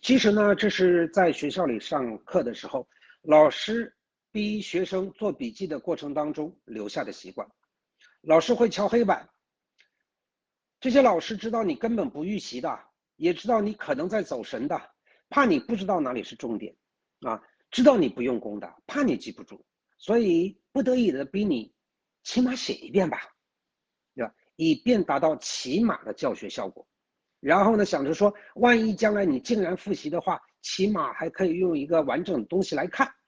其实呢，这是在学校里上课的时候，老师逼学生做笔记的过程当中留下的习惯。老师会敲黑板，这些老师知道你根本不预习的，也知道你可能在走神的，怕你不知道哪里是重点，知道你不用功的，怕你记不住，所以不得已的逼你起码写一遍吧，对吧？以便达到起码的教学效果。然后呢，想着说，万一将来你竟然复习的话，起码还可以用一个完整的东西来看。